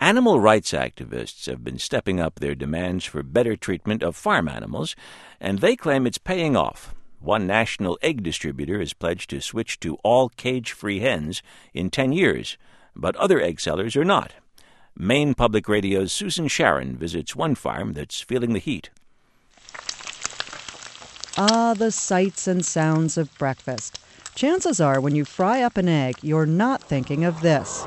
Animal rights activists have been stepping up their demands for better treatment of farm animals, and they claim it's paying off. One national egg distributor has pledged to switch to all cage-free hens in 10 years, but other egg sellers are not. Maine Public Radio's Susan Sharon visits one farm that's feeling the heat. Ah, the sights and sounds of breakfast. Chances are when you fry up an egg, you're not thinking of this.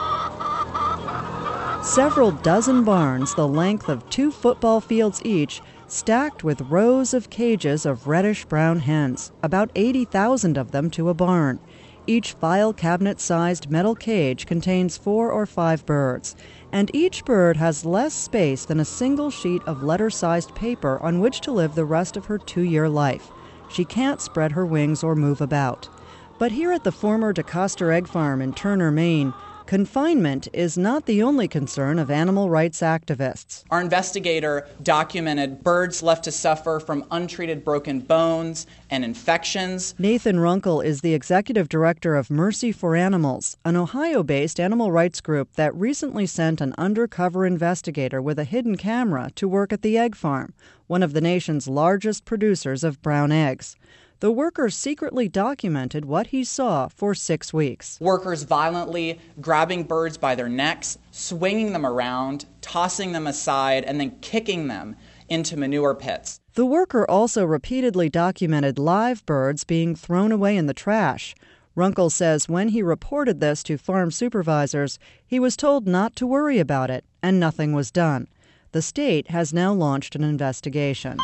Several dozen barns the length of 2 football fields each, stacked with rows of cages of reddish-brown hens, about 80,000 of them to a barn. Each file cabinet-sized metal cage contains 4 or 5 birds, and each bird has less space than a single sheet of letter-sized paper on which to live the rest of her 2-year life. She can't spread her wings or move about. But here at the former DeCoster Egg Farm in Turner, Maine, confinement is not the only concern of animal rights activists. Our investigator documented birds left to suffer from untreated broken bones and infections. Nathan Runkle is the executive director of Mercy for Animals, an Ohio-based animal rights group that recently sent an undercover investigator with a hidden camera to work at the egg farm, one of the nation's largest producers of brown eggs. The worker secretly documented what he saw for 6 weeks. Workers violently grabbing birds by their necks, swinging them around, tossing them aside, and then kicking them into manure pits. The worker also repeatedly documented live birds being thrown away in the trash. Runkle says when he reported this to farm supervisors, he was told not to worry about it, and nothing was done. The state has now launched an investigation.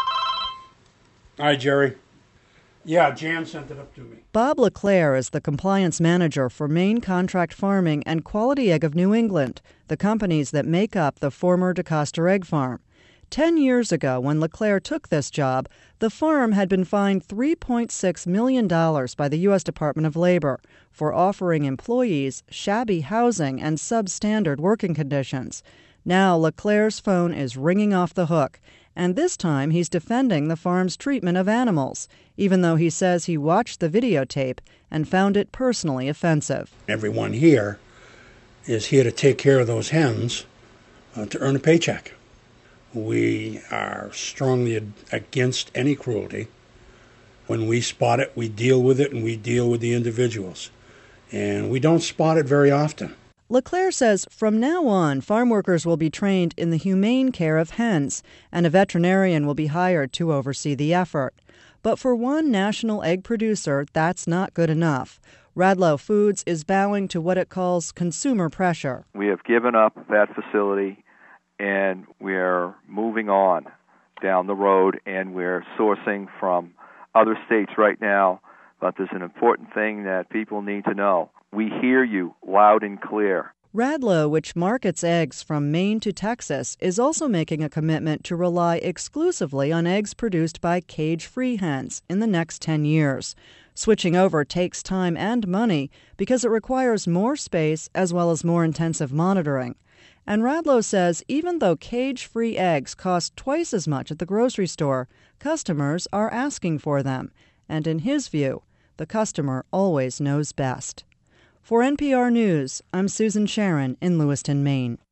Hi, Jerry. Yeah, Jan sent it up to me. Bob LeClaire is the compliance manager for Maine Contract Farming and Quality Egg of New England, the companies that make up the former DeCoster Egg Farm. 10 years ago, when LeClaire took this job, the farm had been fined $3.6 million by the U.S. Department of Labor for offering employees shabby housing and substandard working conditions. Now LeClaire's phone is ringing off the hook, and this time he's defending the farm's treatment of animals, even though he says he watched the videotape and found it personally offensive. Everyone here is here to take care of those hens to earn a paycheck. We are strongly against any cruelty. When we spot it, we deal with it, and we deal with the individuals. And we don't spot it very often. LeClaire says from now on, farm workers will be trained in the humane care of hens, and a veterinarian will be hired to oversee the effort. But for one national egg producer, that's not good enough. Radlow Foods is bowing to what it calls consumer pressure. We have given up that facility, and we're moving on down the road, and we're sourcing from other states right now. But there's an important thing that people need to know. We hear you loud and clear. Radlow, which markets eggs from Maine to Texas, is also making a commitment to rely exclusively on eggs produced by cage-free hens in the next 10 years. Switching over takes time and money because it requires more space as well as more intensive monitoring. And Radlow says even though cage-free eggs cost twice as much at the grocery store, customers are asking for them. And in his view, the customer always knows best. For NPR News, I'm Susan Sharon in Lewiston, Maine.